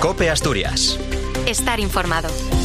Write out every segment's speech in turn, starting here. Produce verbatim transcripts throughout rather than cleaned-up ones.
COPE Asturias. Estar informado.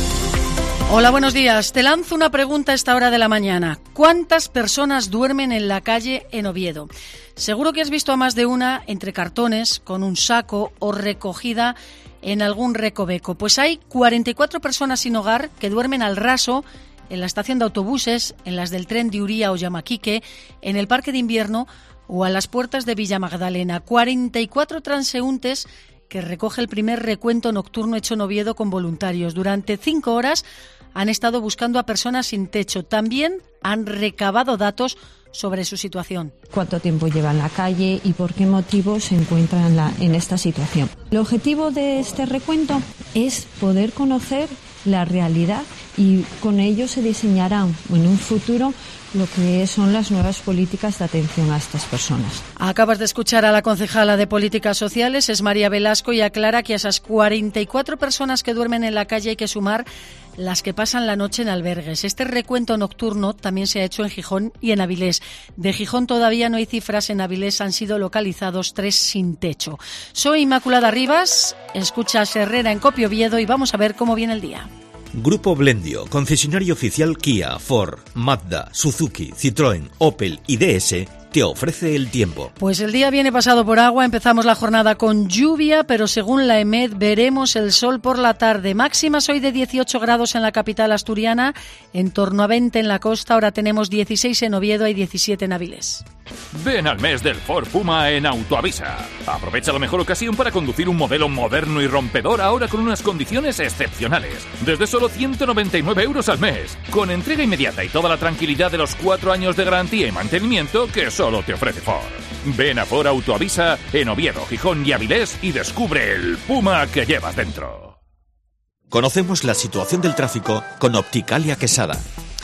Hola, buenos días. Te lanzo una pregunta a esta hora de la mañana. ¿Cuántas personas duermen en la calle en Oviedo? Seguro que has visto a más de una entre cartones, con un saco o recogida en algún recoveco. Pues hay cuarenta y cuatro personas sin hogar que duermen al raso en la estación de autobuses, en las del tren de Uría o Llamaquique, en el parque de invierno o a las puertas de Villa Magdalena. cuarenta y cuatro transeúntes que recoge el primer recuento nocturno hecho en Oviedo con voluntarios. Durante cinco horas han estado buscando a personas sin techo. También han recabado datos sobre su situación. ¿Cuánto tiempo lleva en la calle y por qué motivo se encuentran en, la, en esta situación? El objetivo de este recuento es poder conocer la realidad y con ello se diseñarán en un futuro lo que son las nuevas políticas de atención a estas personas. Acabas de escuchar a la concejala de Políticas Sociales, es María Velasco, y aclara que a esas cuarenta y cuatro personas que duermen en la calle hay que sumar las que pasan la noche en albergues. Este recuento nocturno también se ha hecho en Gijón y en Avilés. De Gijón todavía no hay cifras, en Avilés han sido localizados tres sin techo. Soy Inmaculada Rivas, escuchas Herrera en COPE Oviedo y vamos a ver cómo viene el día. Grupo Blendio, concesionario oficial Kia, Ford, Mazda, Suzuki, Citroën, Opel y D S, te ofrece el tiempo. Pues el día viene pasado por agua, empezamos la jornada con lluvia, pero según la EMET veremos el sol por la tarde. Máximas hoy de dieciocho grados en la capital asturiana, en torno a veinte en la costa, ahora tenemos dieciséis en Oviedo y diecisiete en Avilés. Ven al mes del Ford Puma en Autoavisa. Aprovecha la mejor ocasión para conducir un modelo moderno y rompedor ahora con unas condiciones excepcionales. Desde solo ciento noventa y nueve euros al mes. Con entrega inmediata y toda la tranquilidad de los cuatro años de garantía y mantenimiento que solo te ofrece Ford. Ven a Ford Autoavisa en Oviedo, Gijón y Avilés y descubre el Puma que llevas dentro. Conocemos la situación del tráfico con Opticalia Quesada.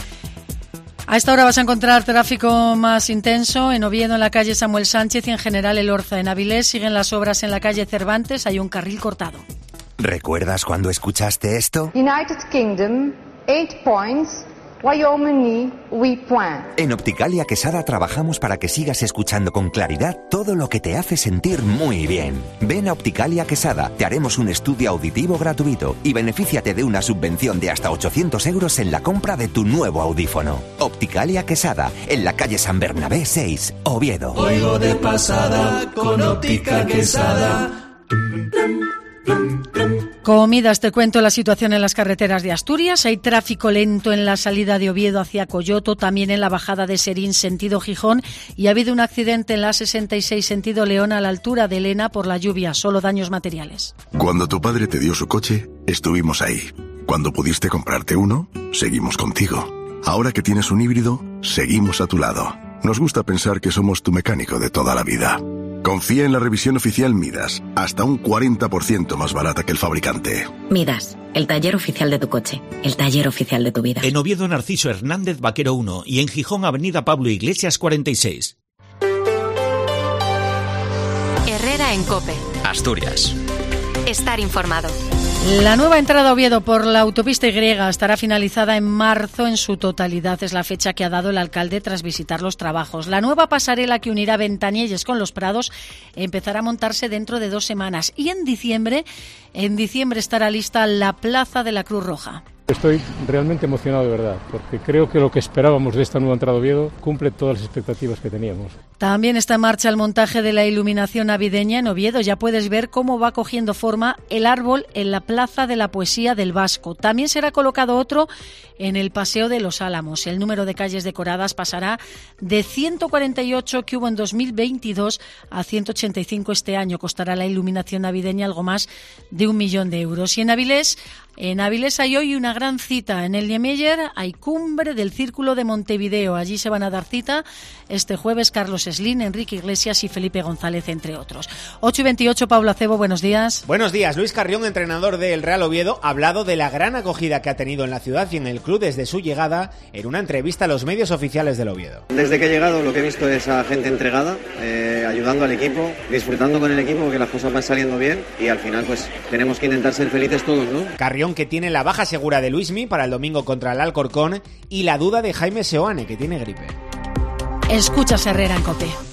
A esta hora vas a encontrar tráfico más intenso en Oviedo, en la calle Samuel Sánchez y en general El Orza. En Avilés siguen las obras en la calle Cervantes, hay un carril cortado. ¿Recuerdas cuando escuchaste esto? United Kingdom, eight points, Wyoming, huit points. En Opticalia Quesada trabajamos para que sigas escuchando con claridad todo lo que te hace sentir muy bien. Ven a Opticalia Quesada, te haremos un estudio auditivo gratuito y benefíciate de una subvención de hasta ochocientos euros en la compra de tu nuevo audífono. Opticalia Quesada, en la calle San Bernabé seis, Oviedo. Oigo de pasada con Óptica Quesada. Comidas, te cuento la situación en las carreteras de Asturias. Hay tráfico lento en la salida de Oviedo hacia Coyoto, también en la bajada de Serín sentido Gijón, y ha habido un accidente en la sesenta y seis sentido León a la altura de Elena por la lluvia, solo daños materiales. Cuando tu padre te dio su coche, estuvimos ahí. Cuando pudiste comprarte uno, seguimos contigo. Ahora que tienes un híbrido, seguimos a tu lado. Nos gusta pensar que somos tu mecánico de toda la vida. Confía en la revisión oficial Midas, hasta un cuarenta por ciento más barata que el fabricante. Midas, el taller oficial de tu coche, el taller oficial de tu vida. En Oviedo, Narciso Hernández Vaquero uno y en Gijón, Avenida Pablo Iglesias cuarenta y seis. Herrera en COPE Asturias. Estar informado. La nueva entrada a Oviedo por la autopista Y estará finalizada en marzo en su totalidad. Es la fecha que ha dado el alcalde tras visitar los trabajos. La nueva pasarela que unirá Ventanielles con Los Prados empezará a montarse dentro de dos semanas. Y en diciembre, en diciembre estará lista la Plaza de la Cruz Roja. Estoy realmente emocionado de verdad, porque creo que lo que esperábamos de esta nueva entrada a Oviedo cumple todas las expectativas que teníamos. También está en marcha el montaje de la iluminación navideña en Oviedo. Ya puedes ver cómo va cogiendo forma el árbol en la Plaza de la Poesía del Vasco. También será colocado otro en el Paseo de los Álamos. El número de calles decoradas pasará de ciento cuarenta y ocho que hubo en dos mil veintidós a ciento ochenta y cinco este año. Costará la iluminación navideña algo más de un millón de euros. Y en Avilés, en Avilés hay hoy una gran cita. En el Niemeyer hay cumbre del Círculo de Montevideo. Allí se van a dar cita este jueves Carlos Slim, Enrique Iglesias y Felipe González, entre otros. ocho y veintiocho, Pablo Acebo, buenos días. Buenos días. Luis Carrión, entrenador del Real Oviedo, ha hablado de la gran acogida que ha tenido en la ciudad y en el club desde su llegada en una entrevista a los medios oficiales del Oviedo. Desde que he llegado lo que he visto es a gente entregada, eh, ayudando al equipo, disfrutando con el equipo porque las cosas van saliendo bien y al final pues tenemos que intentar ser felices todos, ¿no? Carrión, que tiene la baja segura de Luismi para el domingo contra el Alcorcón y la duda de Jaime Seoane, que tiene gripe. Escuchas Herrera en COPE.